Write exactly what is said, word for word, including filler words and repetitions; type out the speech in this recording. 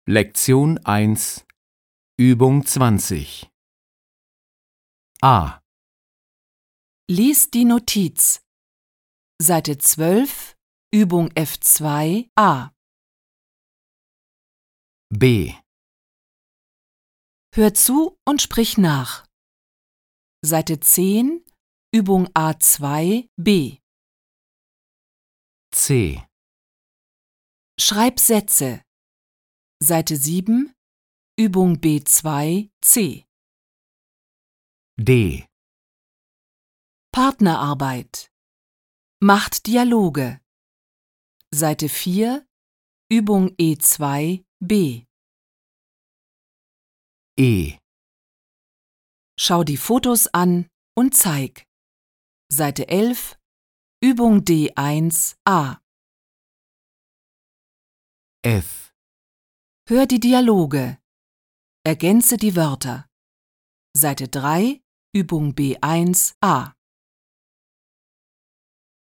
Lektion eins, Übung zwanzig. A. Lies die Notiz. Seite zwölf, Übung F zwei a. B. Hör zu und sprich nach. Seite zehn, Übung A zwei b. C. Schreib Sätze. Seite sieben, Übung B zwei c. D. Partnerarbeit. Macht Dialoge. Seite vier, Übung E zwei b. E. Schau die Fotos an und zeig. Seite elf, Übung D eins a. F. Hör die Dialoge. Ergänze die Wörter. Seite drei, Übung B eins a.